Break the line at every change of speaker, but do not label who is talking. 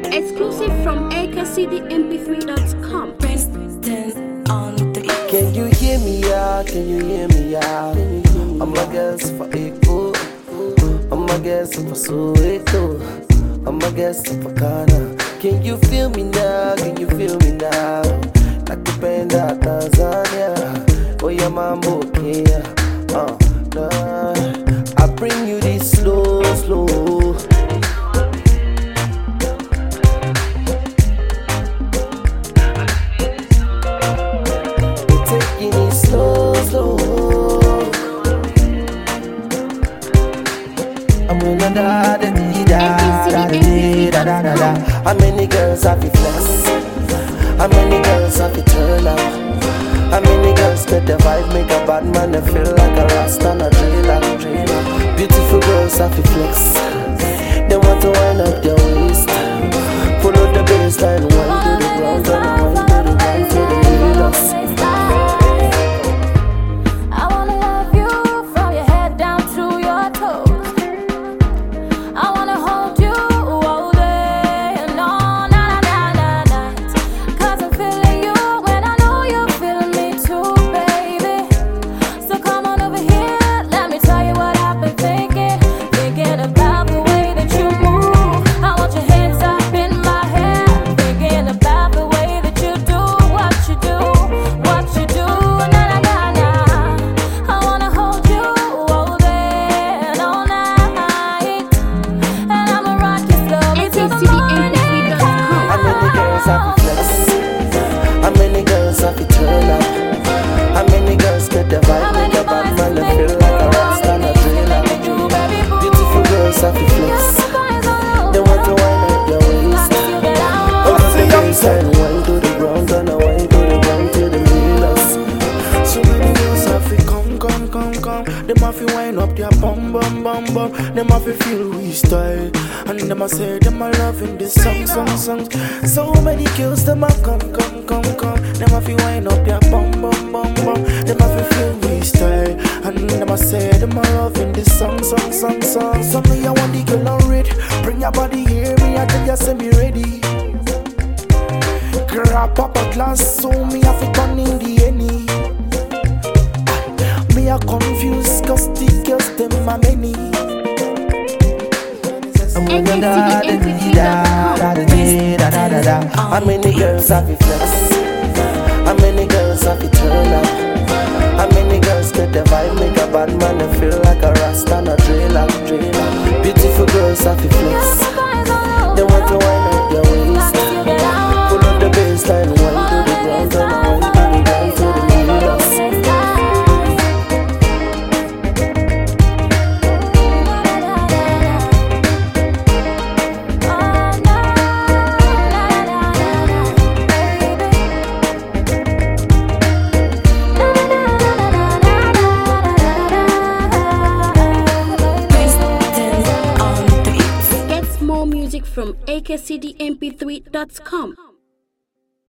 Exclusive from akcdmp3.com.
Can you hear me out? Can you hear me out? I'm a guest for Echo. I'm a guest for Soweto. I'm a guest for Ghana. Can you feel me now? Can you feel me now? Like the panda Tanzania. Oh yeah, mambo Kenya. I bring you this slow, slow. Taking it slow, slow. I'm gonna da da da da da da. How many girls have you flex? How many girls have you turn up? How many girls get the vibe, make a bad man they feel like a rasta and a trailer? Beautiful girls have you flex. They want to wind up their waist. Follow the baseline, wind to the ground, and wind to the right to the middle. How many girls have you turn up? How many girls get the vibe, make a bad man they feel like a rasta and a trailer? Beautiful girls have you flex. They want to wind up their waist. Over the baseline, wind to the ground, and a wind to the ground to the middle.
So many girls have to come. Them have to wind up their bum. Them have to feel we style. And them a say them a loving this song. So many girls them a come. Them have to wind up their bum. Them have to feel we style. And them a say them a loving this song. So me I want the girl on red. Bring your body here, me I tell you say me ready. Grab up a glass, so me have to turn in the any. Me a confused, cause the girls them a many.
I'm gonna da. How many girls have you flex? How many girls have you turn up? How many girls get the vibe, make a bad man they feel like a rasta and a trailer? Beautiful girls have you flex. They want to wind up their waist. Pull up the baseline, wind to the ground, and wind to the ground to the middle.
More music from akcdmp3.com.